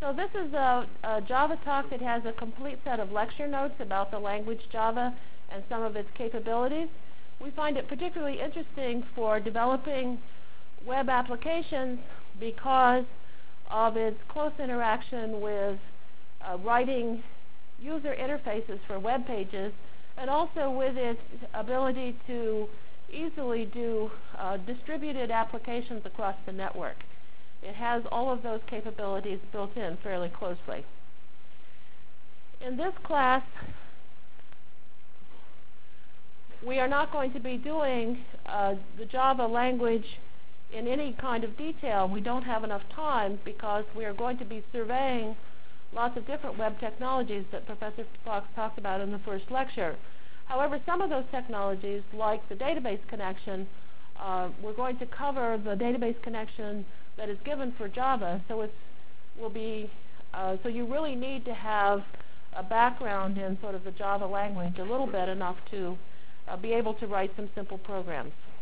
So this is a Java talk that has a complete set of lecture notes about the language Java and some of its capabilities. We find it particularly interesting for developing web applications because of its close interaction with writing user interfaces for web pages, and also with its ability to easily do distributed applications across the network. It has all of those capabilities built in fairly closely. In this class, we are not going to be doing the Java language in any kind of detail. We don't have enough time because we are going to be surveying lots of different web technologies that Professor Fox talked about in the first lecture. However, some of those technologies, like the database connection, we're going to cover the database connection that is given for Java. So so you really need to have a background in sort of the Java language a little bit, enough to be able to write some simple programs.